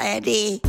ARD.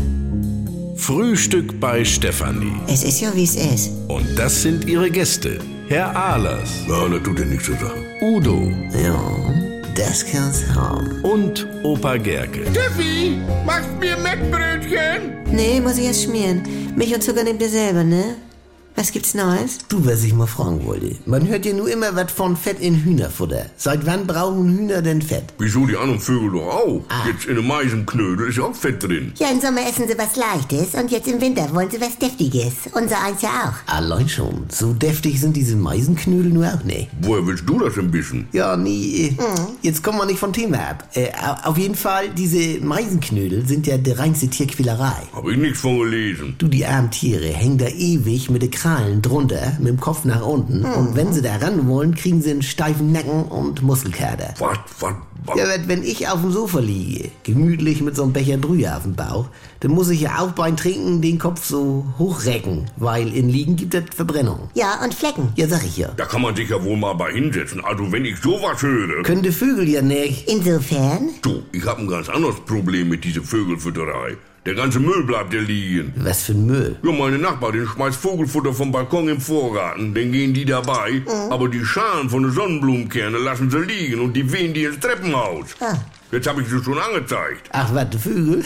Frühstück bei Stefanie. Es ist ja, wie es ist. Und das sind ihre Gäste. Herr Ahlers. Ja, das tut ja nichts zur Sache. Udo. Ja, das kann's haben. Und Opa Gerke. Steffi, machst mir Mettbrötchen? Nee, muss ich erst schmieren. Milch und Zucker nehmt ihr selber, ne? Was gibt's Neues? Du, was ich mal fragen wollte. Man hört ja nur immer was von Fett in Hühnerfutter. Seit wann brauchen Hühner denn Fett? Wieso, die anderen Vögel doch auch? Jetzt in einem Meisenknödel ist ja auch Fett drin. Ja, im Sommer essen sie was Leichtes und jetzt im Winter wollen sie was Deftiges. Unser eins ja auch. Allein schon. So deftig sind diese Meisenknödel nur auch nicht. Woher willst du das denn wissen? Ja, nee, jetzt kommen wir nicht vom Thema ab. Auf jeden Fall, diese Meisenknödel sind ja die reinste Tierquälerei. Hab ich nichts von gelesen. Du, die armen Tiere hängen da ewig mit den Krallen drunter, mit dem Kopf nach unten. Und wenn sie da ran wollen, kriegen sie einen steifen Nacken und Muskelkater. Was? Ja, wenn ich auf dem Sofa liege, gemütlich mit so einem Becher Brühe auf dem Bauch, dann muss ich ja auch beim Trinken den Kopf so hochrecken, weil in Liegen gibt es Verbrennung. Ja, und Flecken. Ja, sag ich ja. Da kann man sich ja wohl mal bei hinsetzen. Also wenn ich sowas höre... Können die Vögel ja nicht. Insofern? Du, ich hab ein ganz anderes Problem mit dieser Vögelfütterei. Der ganze Müll bleibt ja liegen. Was für ein Müll? Ja, meine Nachbarin schmeißt Vogelfutter vom Balkon im Vorgarten. Dann gehen die dabei. Aber die Schalen von den Sonnenblumenkerne lassen sie liegen und die wehen die ins Treppenhaus. Jetzt habe ich sie schon angezeigt. Ach, was, die Vögel?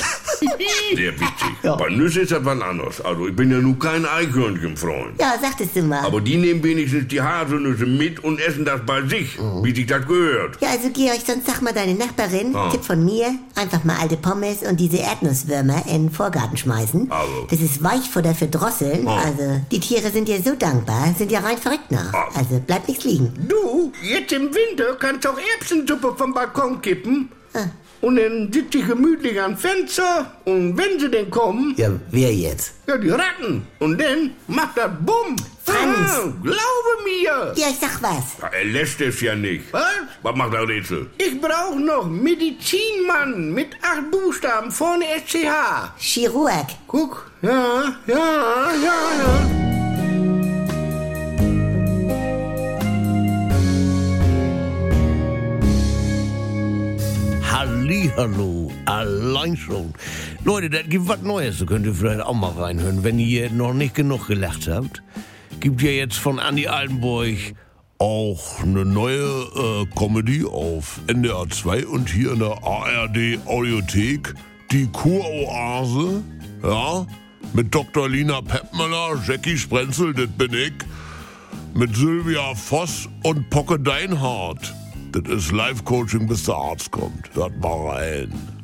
Sehr witzig. Ja. Bei Nüsse ist das was anderes. Also ich bin ja nun kein Eichhörnchenfreund. Ja, sagtest du mal. Aber die nehmen wenigstens die Haselnüsse mit und essen das bei sich, wie sich das gehört. Ja, also Georg, sonst sag mal deine Nachbarin, Tipp von mir, einfach mal alte Pommes und diese Erdnusswürmer in den Vorgarten schmeißen. Also. Das ist Weichfutter für Drosseln. Also, die Tiere sind dir so dankbar, sind ja rein verrückt nach. Also, bleibt nichts liegen. Du, jetzt im Winter kannst du auch Erbsensuppe vom Balkon kippen. Und dann sitzt ich gemütlich am Fenster und wenn sie denn kommen, Ja, wer jetzt? ja, die Ratten. Und dann macht das Bumm. Franz. Glaube mir. Ja, ich sag was. Ja, er lässt es ja nicht. Was? Was macht der Rätsel? Ich brauch noch Medizinmann mit 8 Buchstaben vorne SCH. Chirurg. Guck, ja. Hallihallo, allein schon. Leute, das gibt was Neues, da könnt ihr vielleicht auch mal reinhören, wenn ihr noch nicht genug gelacht habt. Gibt ja jetzt von Andi Altenburg auch eine neue Comedy auf NDR 2 und hier in der ARD Audiothek, die Kuroase, ja, mit Dr. Lina Peppmüller, Jackie Sprenzel, das bin ich, mit Sylvia Voss und Pocke Deinhardt. Das ist Live-Coaching, bis der Arzt kommt. Hört mal rein.